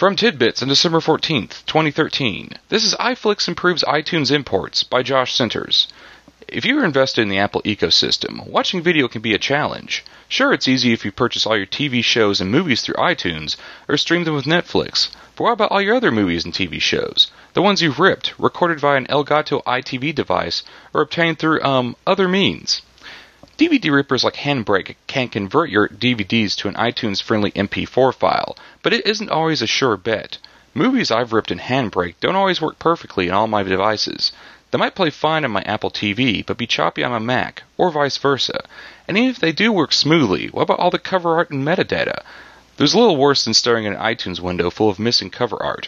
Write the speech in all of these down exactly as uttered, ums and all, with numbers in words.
From Tidbits on December fourteenth, twenty thirteen, this is iFlix Improves iTunes Imports by Josh Centers. If you're invested in the Apple ecosystem, watching video can be a challenge. Sure, it's easy if you purchase all your T V shows and movies through iTunes, or stream them with Netflix. But what about all your other movies and T V shows? The ones you've ripped, recorded via an Elgato I T V device, or obtained through, um, other means? D V D rippers like Handbrake can convert your D V Ds to an iTunes-friendly M P four file, but it isn't always a sure bet. Movies I've ripped in Handbrake don't always work perfectly on all my devices. They might play fine on my Apple T V, but be choppy on my Mac, or vice versa. And even if they do work smoothly, what about all the cover art and metadata? There's a little worse than staring at an iTunes window full of missing cover art.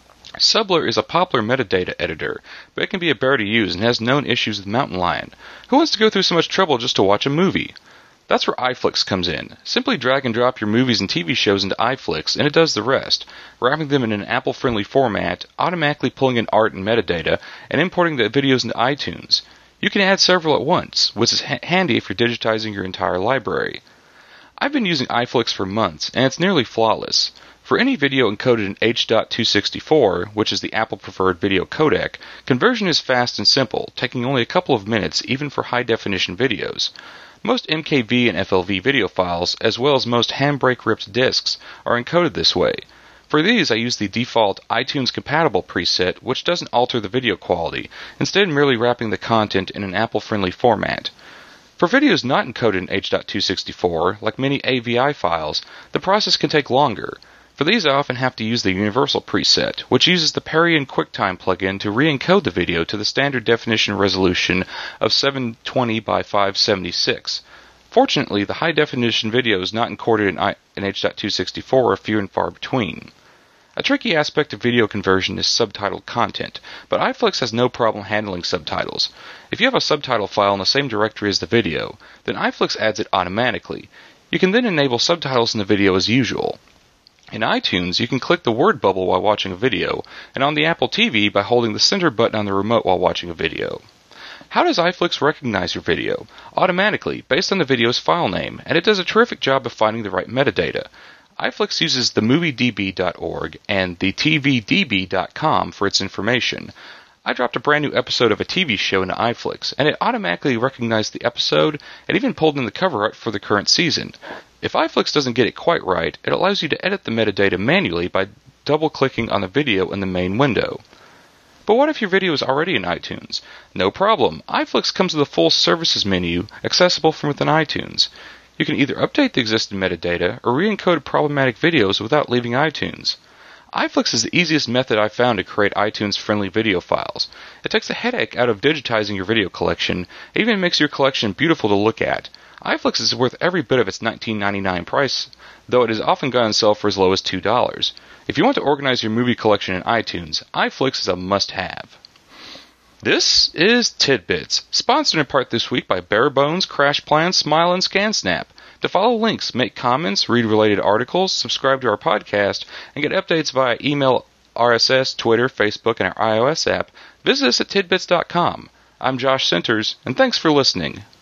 Subler is a popular metadata editor, but it can be a bear to use and has known issues with Mountain Lion. Who wants to go through so much trouble just to watch a movie? That's where iFlix comes in. Simply drag and drop your movies and T V shows into iFlix, and it does the rest, wrapping them in an Apple-friendly format, automatically pulling in art and metadata, and importing the videos into iTunes. You can add several at once, which is ha- handy if you're digitizing your entire library. I've been using iFlix for months, and it's nearly flawless. For any video encoded in H two sixty-four, which is the Apple-preferred video codec, conversion is fast and simple, taking only a couple of minutes even for high-definition videos. Most M K V and F L V video files, as well as most Handbrake-ripped discs, are encoded this way. For these, I use the default iTunes-compatible preset, which doesn't alter the video quality, instead merely wrapping the content in an Apple-friendly format. For videos not encoded in H two sixty-four, like many A V I files, the process can take longer. For these, I often have to use the Universal preset, which uses the Period QuickTime plugin to re-encode the video to the standard definition resolution of seven twenty by five seventy-six. Fortunately, the high-definition videos not encoded in, I- in H two sixty-four are few and far between. A tricky aspect of video conversion is subtitled content, but iFlix has no problem handling subtitles. If you have a subtitle file in the same directory as the video, then iFlix adds it automatically. You can then enable subtitles in the video as usual. In iTunes, you can click the word bubble while watching a video, and on the Apple T V by holding the center button on the remote while watching a video. How does iFlix recognize your video? Automatically, based on the video's file name, and it does a terrific job of finding the right metadata. iFlix uses the movie D B dot org and the T V D B dot com for its information. I dropped a brand new episode of a T V show into iFlix, and it automatically recognized the episode and even pulled in the cover art for the current season. If iFlix doesn't get it quite right, it allows you to edit the metadata manually by double-clicking on the video in the main window. But what if your video is already in iTunes? No problem. iFlix comes with a full services menu accessible from within iTunes. You can either update the existing metadata or re-encode problematic videos without leaving iTunes. iFlix is the easiest method I've found to create iTunes-friendly video files. It takes the headache out of digitizing your video collection, and even makes your collection beautiful to look at. iFlix is worth every bit of its nineteen ninety-nine price, though it has often gone on sale for as low as two dollars. If you want to organize your movie collection in iTunes, iFlix is a must-have. This is Tidbits, sponsored in part this week by Barebones, CrashPlan, Smile, and ScanSnap. To follow links, make comments, read related articles, subscribe to our podcast, and get updates via email, R S S, Twitter, Facebook, and our iOS app, visit us at tidbits dot com. I'm Josh Centers, and thanks for listening.